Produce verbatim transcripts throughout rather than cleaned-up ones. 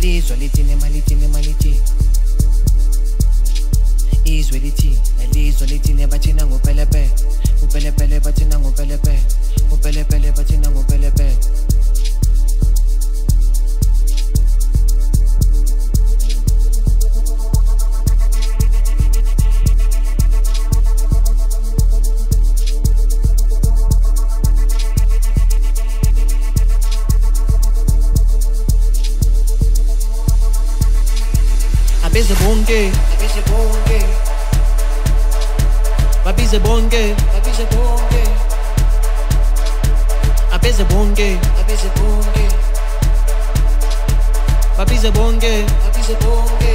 Elizwe lithini malithini malithini izwe lithini elizwe lithini bathina ngopelepele upelepele bathina ngopelepele upelepele bathina ngopelepele Abize bonke, abize bonke, babize bonke, babize bonke, abize bonke, abize bonke, babize bonke, babize bonke.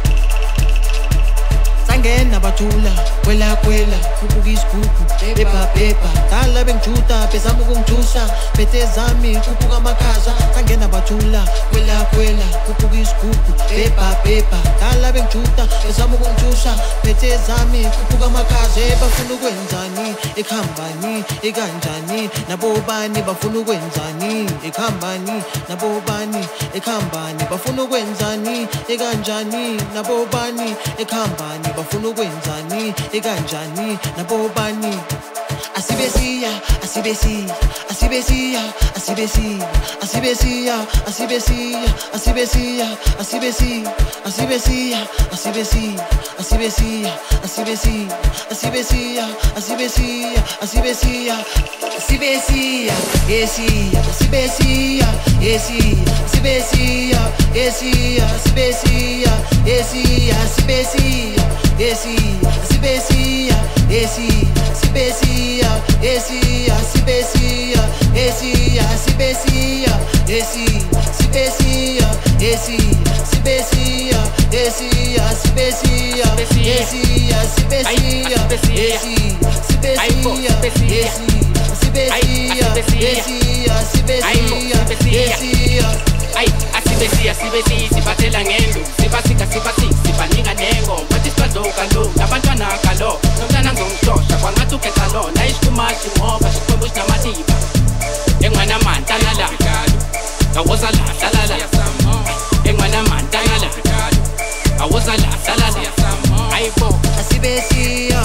Sangena bathula, kwela kwela, kubuka isigubhu, pepa pepa, dala bengijuda, bezama ukungithusa, bethe zami kubuka amakhaza. Sangena bathula, kwela kwela, kubuka isigubhu, pepa pepa, dala bengijuda, bezama ukungithusa, bethe zami kubuka amakhaza. Bafuna ukwenzani, ekhambani, ekanjani, nabo bani bafuna ukwenzani, ekhambani, nabo bani, ekhambani, bafuna ukwenzani, ekanjani, nabo bani, ekhambani, bafuna ukwenzani, ekanjani, nabo bani. Asibesiya, asibesiya, asibesiya, asibesiya, asibesiya, asibesiya, asibesiya, asibesiya, asibesiya, asibesiya, asibesiya, asibesiya, asibesiya, asibesiya, asibesiya, asibesiya, esiya, asibesiya, esiya, asibesiya, esiya, asibesiya, esiya, asibesiya, esiya, asibesiya, esiya, Sibesia, Esia, Sibesia, Esia, Sibesia, Esia, Sibesia, Esia, Sibesia, Esia, Sibesia, Esia, Sibesia, Esia, Sibesia, Esia, Sibesia, Esia, Sibesia, Esia. Ay, asibesiya, sibesi, sibathela ngendo, sibasika, sibasi, sibanika nengo, bathi sibazoka lo, nabantwana kalo, nomntana ngomhlosha, kwangathi ukhetha lona, isikumathi ngoba sikhwebo sinamadiba. Engwana mantana la, awoza la, hlala la, engwana mantana la, awoza la, hlala la, ayibo. Asibesiya,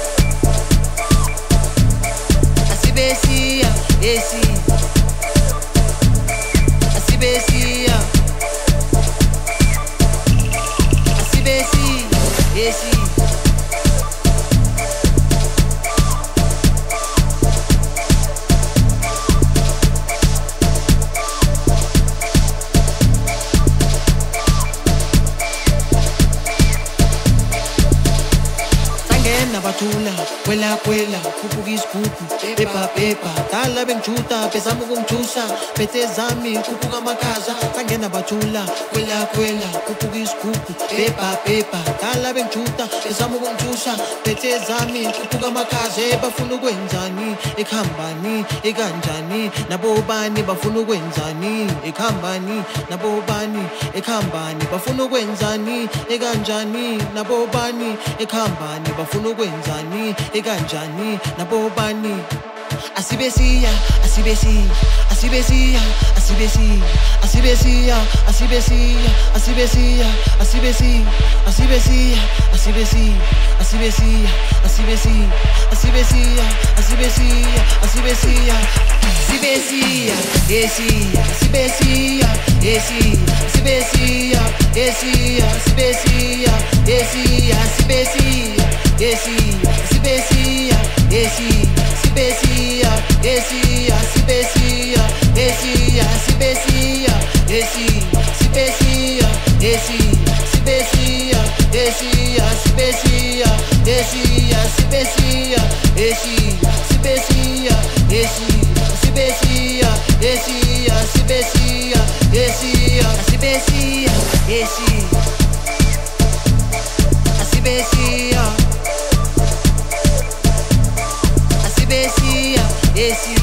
asibesiya, esi. Asibesia, Asibesia, Esi. Sangena bathula, kwela kwela, kubuka isigubhu, pepa pepa, dala bengijuda, bezama ukungithusa, bethe zami kubuka amakhaza. Sangena bathula, kwela kwela, kubuka isigubhu, pepa pepa, dala bengijuda, bezama ukungithusa, bethe zami kubuka amakhaza. Bafuna ukwenzani, ekhambani, ekanjani, nabo bani bafuna ukwenzani, ekhambani, nabo bani, ekhambani, bafuna ukwenzani, ekanjani, nabo bani, ekhambani, bafuna ukwenzani, ekanjani, nabo bani. Asibesiya, asibesiya, asibesiya, asibesiya, asibesiya, asibesiya, asibesiya, asibesiya, asibesiya, asibesiya, asibesiya, asibesiya, asibesiya, asibesiya, asibesiya, asibesiya, esiya, asibesiya, esiya, asibesiya, esiya, asibesiya, esiya, asibesiya, esiya, asibesiya, esiya. Sibesia, Esia, Sibesia, Esia, Sibesia, Esia, Sibesia, Esia, Sibesia, Esia, Sibesia, Esia, Sibesia, Esia, Sibesia, Esia, Sibesia, Esia, Sibesia, Esia, Sibesia, Esia, Sibesia. Asibesia, esi.